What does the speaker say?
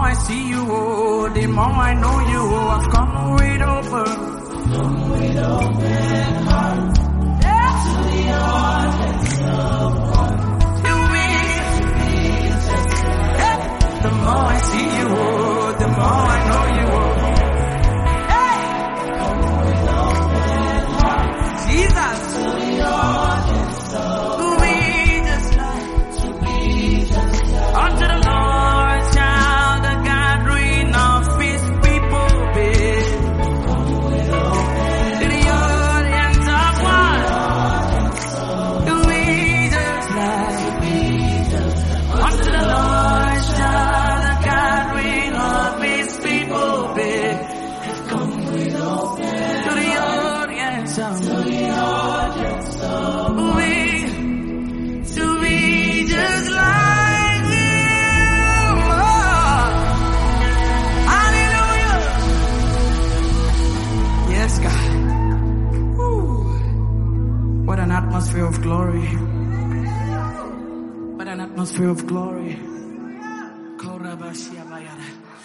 I see you, oh, the more I know you, oh, I've come with open. Come with open heart. Yeah. To the audience of one. To me. Yeah. The more I see you, oh, the more I know you, oh. Hey. Come with open heart. Jesus. To the audience of one. To be just like. To be just like. Unto the Lord shall the gathering of his people be. Come with open to the audience of one. To be just like. Unto the Lord shall the gathering of his people be. Come with open to the audience of to be just like him. Oh, hallelujah. Yes, God. Woo. What an atmosphere of glory. What an atmosphere of glory.